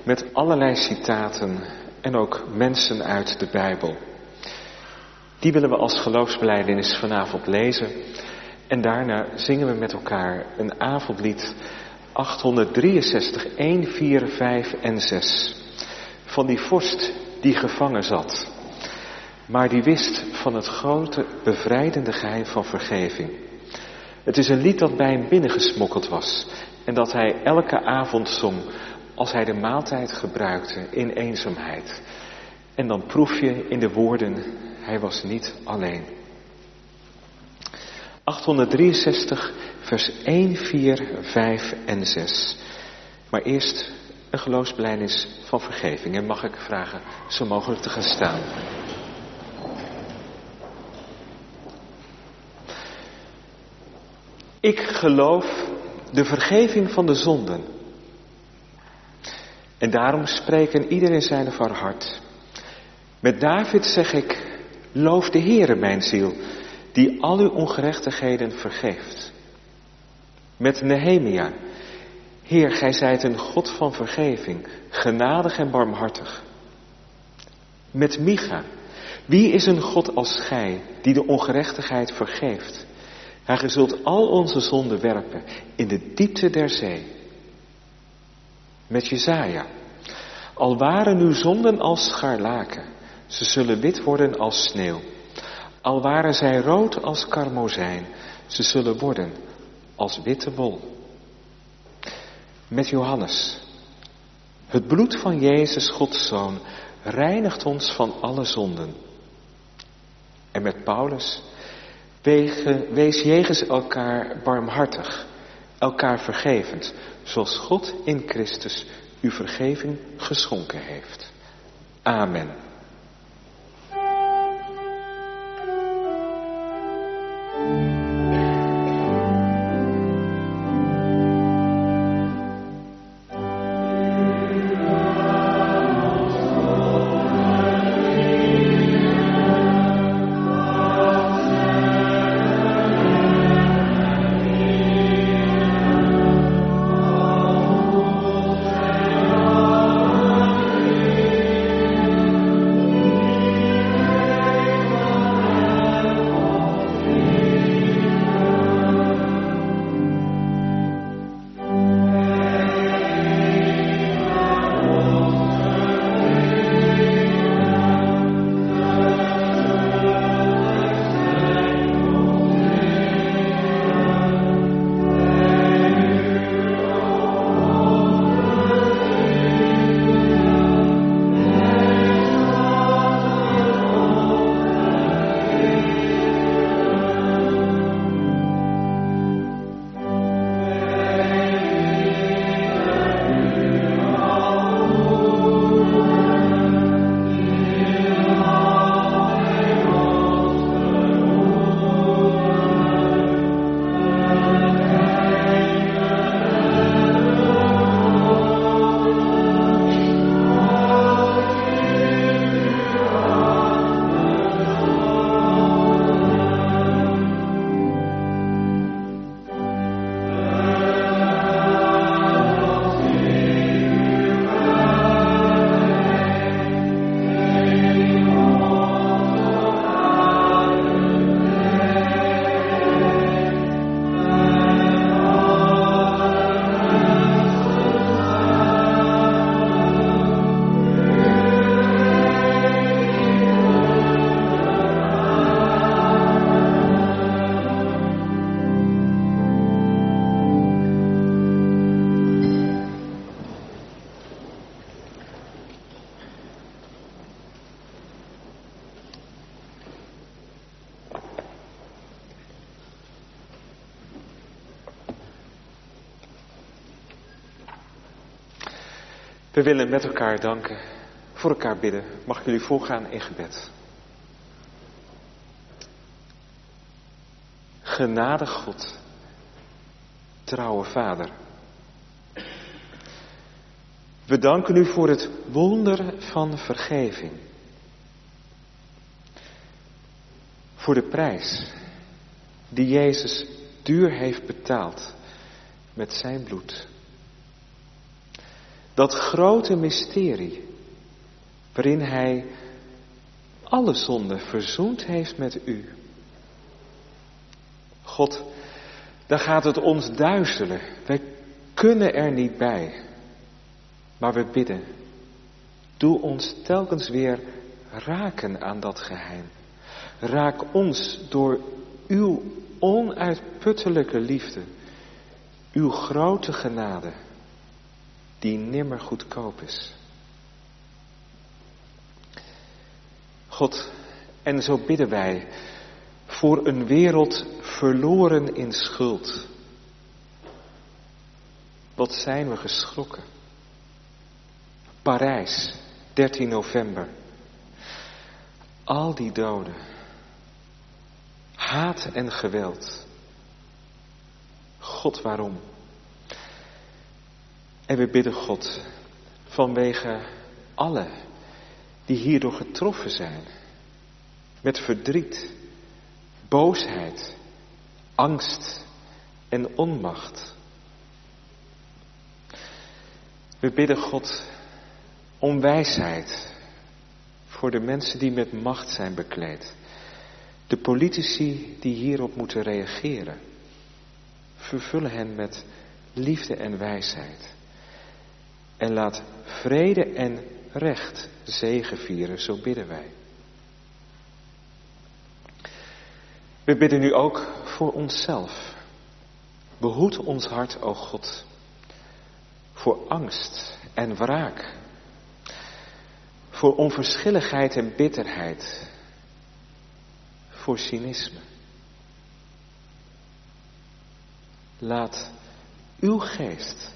met allerlei citaten en ook mensen uit de Bijbel. Die willen we als geloofsbelijdenis vanavond lezen. En daarna zingen we met elkaar een avondlied 863, 1, 4, 5 en 6. Van die vorst die gevangen zat, maar die wist van het grote bevrijdende geheim van vergeving. Het is een lied dat bij hem binnengesmokkeld was en dat hij elke avond zong als hij de maaltijd gebruikte in eenzaamheid. En dan proef je in de woorden, hij was niet alleen. 863, vers 1, 4, 5 en 6. Maar eerst een geloofsbelijdenis van vergeving. En mag ik vragen zo mogelijk te gaan staan. Ik geloof de vergeving van de zonden. En daarom spreken ieder in zijn of haar hart. Met David zeg ik, loof de Heere mijn ziel, die al uw ongerechtigheden vergeeft. Met Nehemia, Heer, gij zijt een God van vergeving, genadig en barmhartig. Met Micha, wie is een God als gij, die de ongerechtigheid vergeeft? Hij zult al onze zonden werpen in de diepte der zee. Met Jesaja, al waren uw zonden als scharlaken, ze zullen wit worden als sneeuw. Al waren zij rood als karmozijn, ze zullen worden als witte wol. Met Johannes, het bloed van Jezus, Gods Zoon, reinigt ons van alle zonden. En met Paulus, wees jegens elkaar barmhartig, elkaar vergevend, zoals God in Christus u vergeving geschonken heeft. Amen. We willen met elkaar danken, voor elkaar bidden. Mag ik jullie voorgaan in gebed? Genadig God, trouwe Vader. We danken u voor het wonder van vergeving. Voor de prijs die Jezus duur heeft betaald met zijn bloed. Dat grote mysterie waarin Hij alle zonden verzoend heeft met u. God, daar gaat het ons duizelen. Wij kunnen er niet bij. Maar we bidden, doe ons telkens weer raken aan dat geheim. Raak ons door uw onuitputtelijke liefde, uw grote genade, die nimmer goedkoop is. God, en zo bidden wij voor een wereld verloren in schuld. Wat zijn we geschrokken. Parijs, 13 november. Al die doden. Haat en geweld. God, waarom? En we bidden God vanwege alle die hierdoor getroffen zijn. Met verdriet, boosheid, angst en onmacht. We bidden God om wijsheid voor de mensen die met macht zijn bekleed. De politici die hierop moeten reageren. Vervullen hen met liefde en wijsheid. En laat vrede en recht zegevieren, zo bidden wij. We bidden nu ook voor onszelf. Behoed ons hart, o God, voor angst en wraak. Voor onverschilligheid en bitterheid. Voor cynisme. Laat uw geest,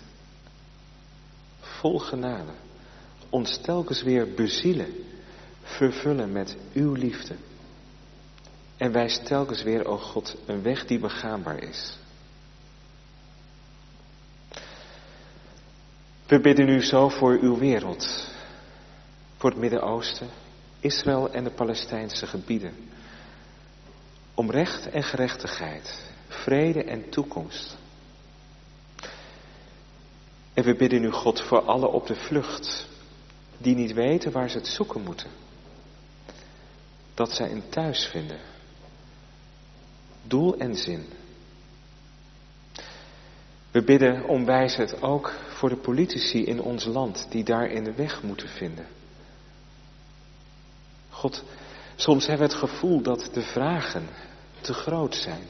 vol genade, ons telkens weer bezielen, vervullen met uw liefde. En wijs telkens weer, o God, een weg die begaanbaar is. We bidden u zo voor uw wereld. Voor het Midden-Oosten, Israël en de Palestijnse gebieden. Om recht en gerechtigheid, vrede en toekomst. En we bidden u, God, voor alle op de vlucht, die niet weten waar ze het zoeken moeten. Dat zij een thuis vinden. Doel en zin. We bidden om wijsheid ook voor de politici in ons land, die daarin de weg moeten vinden. God, soms hebben we het gevoel dat de vragen te groot zijn.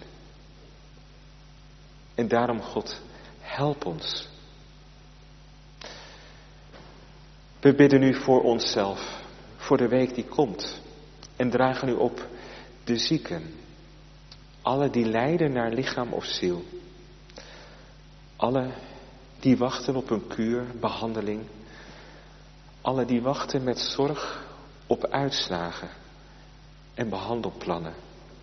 En daarom, God, help ons. We bidden u voor onszelf, voor de week die komt. En dragen u op de zieken. Alle die lijden naar lichaam of ziel. Alle die wachten op een kuur, behandeling. Alle die wachten met zorg op uitslagen en behandelplannen.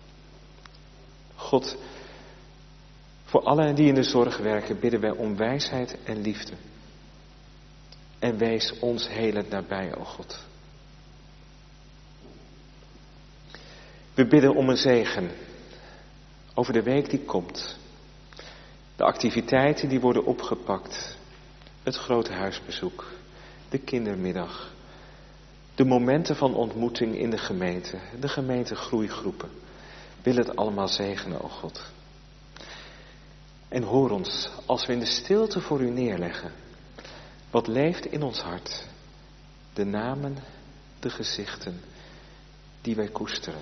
God, voor allen die in de zorg werken, bidden wij om wijsheid en liefde. En wees ons helend nabij, o God. We bidden om een zegen over de week die komt. De activiteiten die worden opgepakt. Het grote huisbezoek. De kindermiddag. De momenten van ontmoeting in de gemeente. De gemeentegroeigroepen. Wil het allemaal zegenen, o God. En hoor ons als we in de stilte voor u neerleggen. Wat leeft in ons hart. De namen, de gezichten die wij koesteren.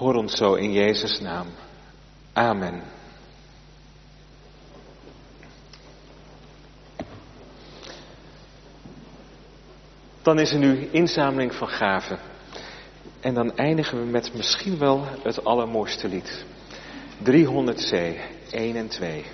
Hoor ons zo in Jezus' naam. Amen. Dan is er nu inzameling van gaven. En dan eindigen we met misschien wel het allermooiste lied. 300C, 1 en 2.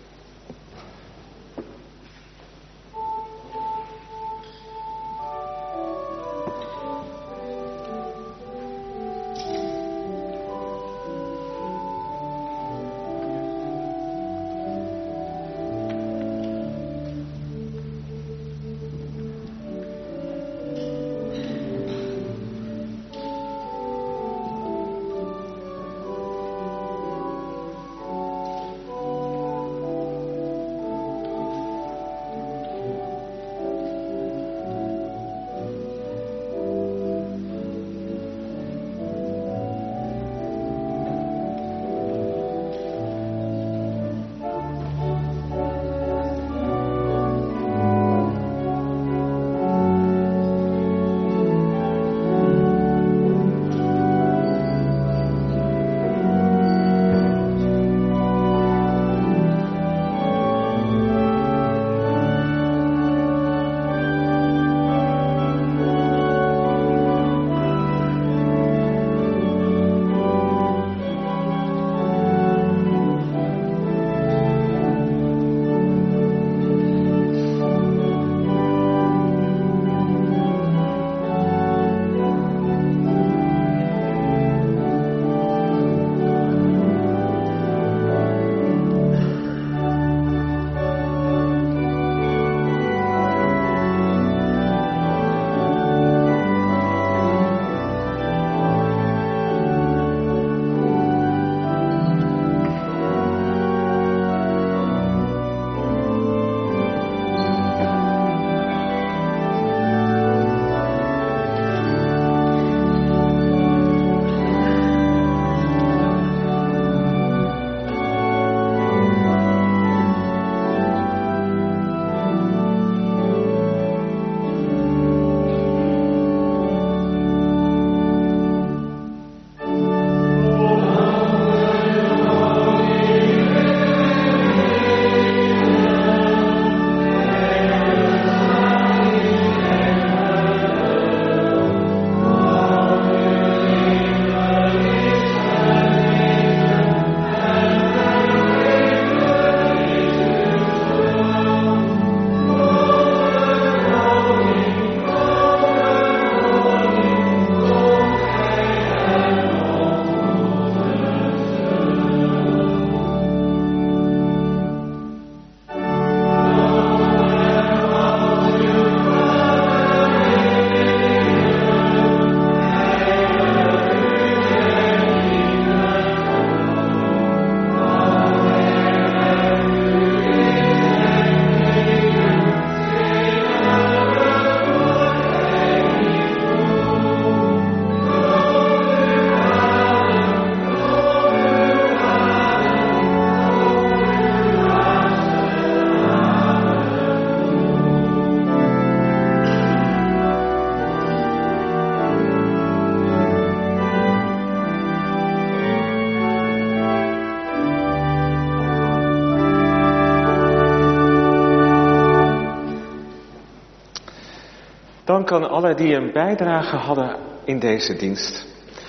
Dank aan allen die een bijdrage hadden in deze dienst.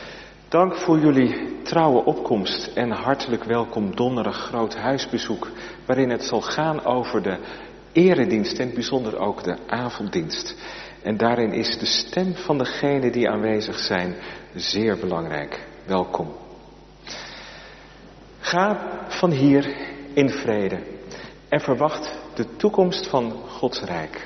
Dank voor jullie trouwe opkomst en hartelijk welkom donderdag groot huisbezoek, waarin het zal gaan over de eredienst en in het bijzonder ook de avonddienst. En daarin is de stem van degenen die aanwezig zijn zeer belangrijk. Welkom. Ga van hier in vrede en verwacht de toekomst van Gods Rijk.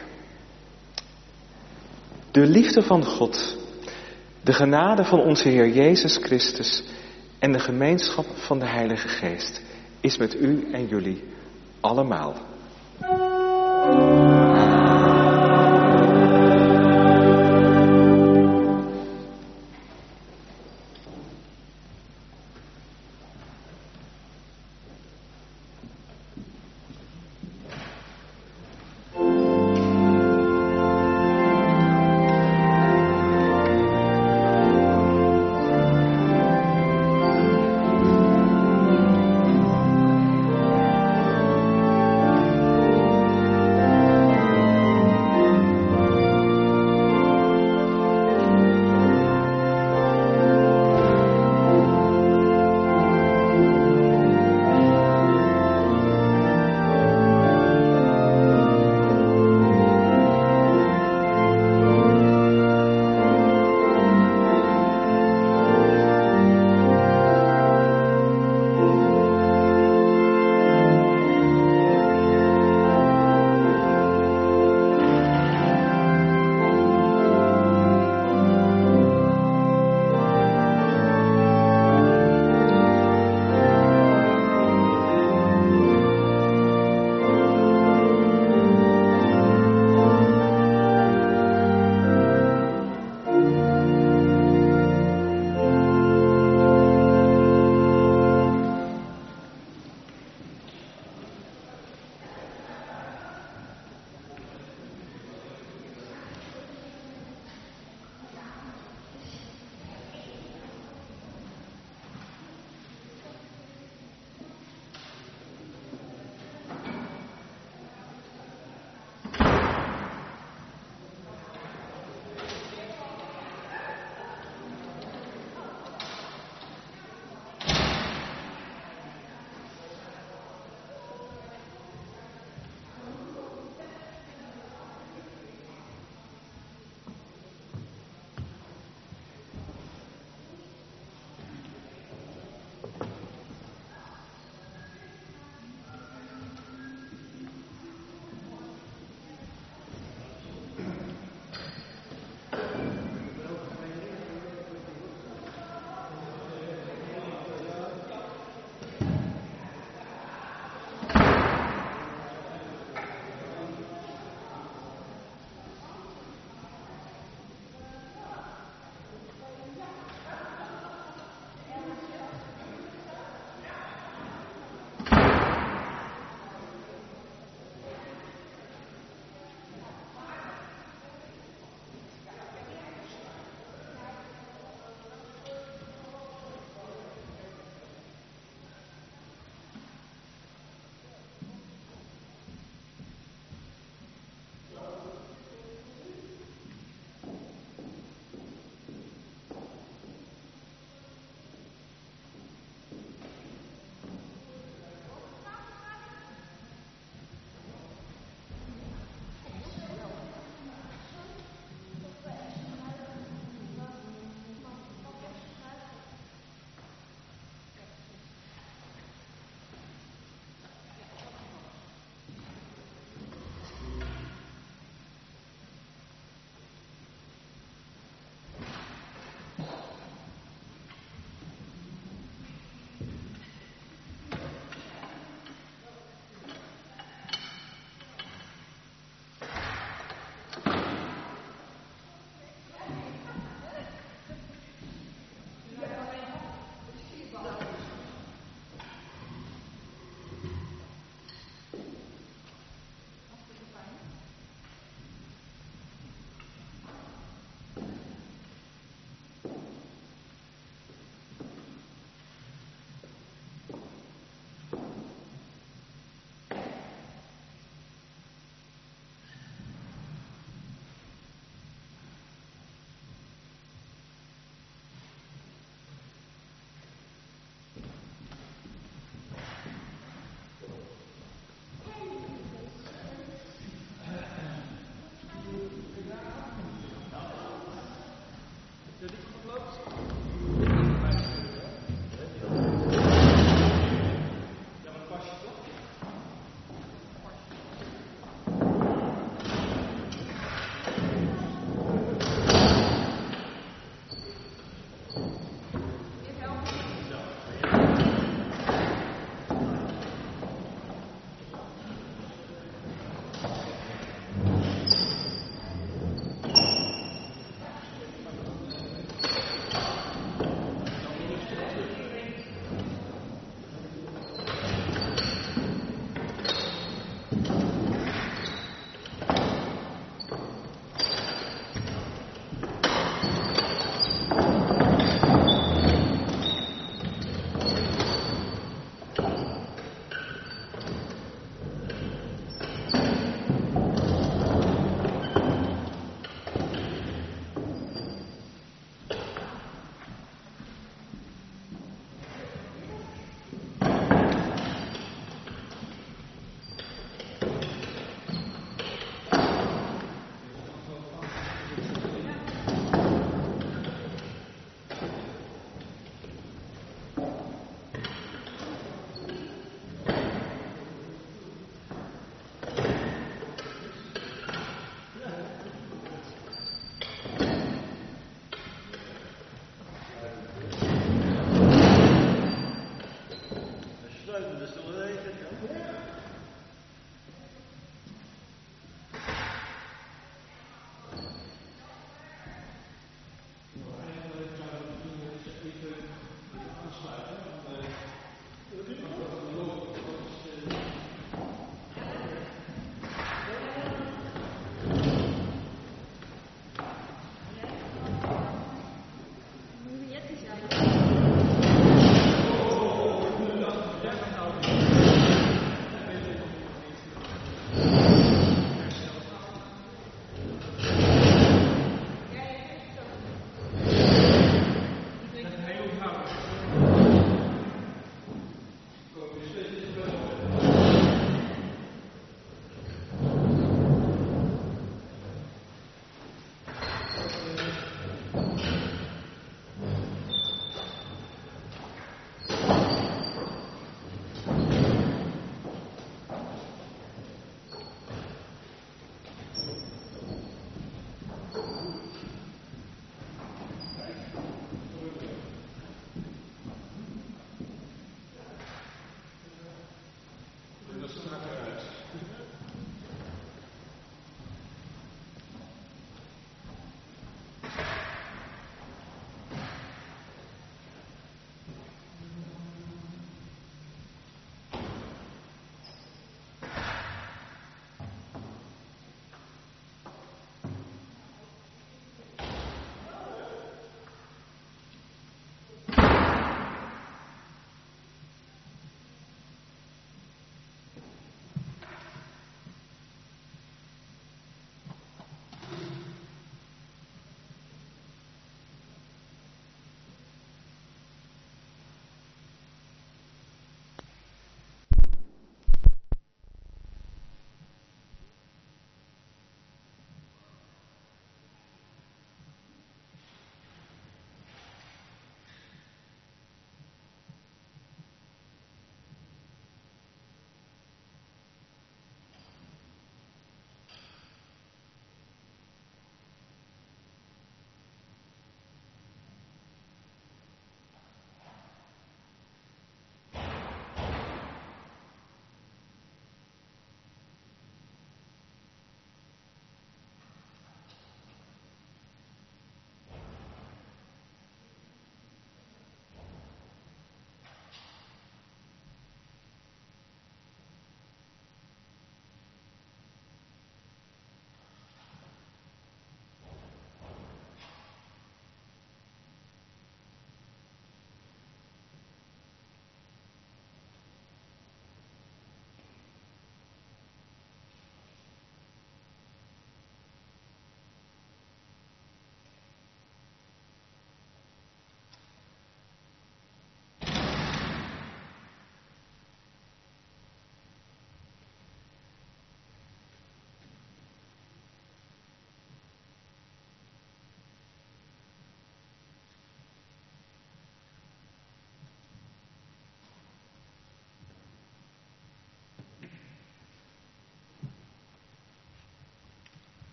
De liefde van God, de genade van onze Heer Jezus Christus en de gemeenschap van de Heilige Geest is met u en jullie allemaal.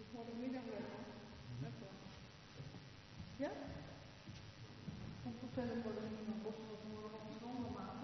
voor de middagweg. Ja? Om vertellen voor de niemand bos wat morgen op de zondag maakt.